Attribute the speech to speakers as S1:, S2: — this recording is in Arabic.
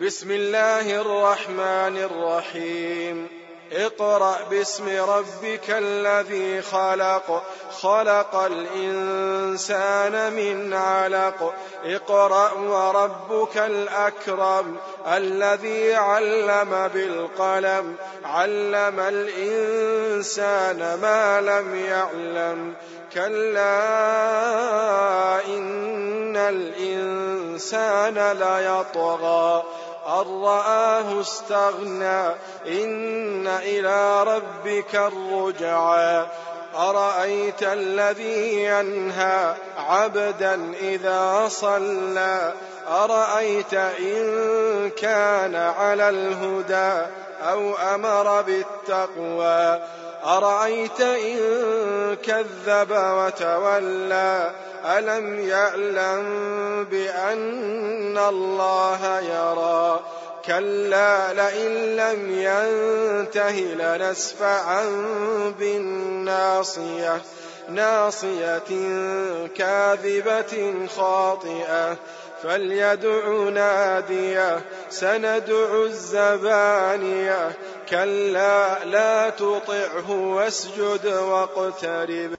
S1: بسم الله الرحمن الرحيم. اقرأ باسم ربك الذي خلق، خلق الإنسان من علق. اقرأ وربك الأكرم الذي علم بالقلم، علم الإنسان ما لم يعلم. كلا إن الإنسان ليطغى أن رآه استغنى، إن إلى ربك الرجعى. أرأيت الذي ينهى عبدا إذا صلى، أرأيت إن كان على الهدى أو أمر بالتقوى، أرأيت إن كذب وتولى. ألم يعلم بأن الله يرى. كلا لئن لم ينته لنسفعا بالناصية، ناصية كاذبة خاطئة. فليدع ناديه، سندع الزبانية. كلا لا تطعه واسجد واقترب.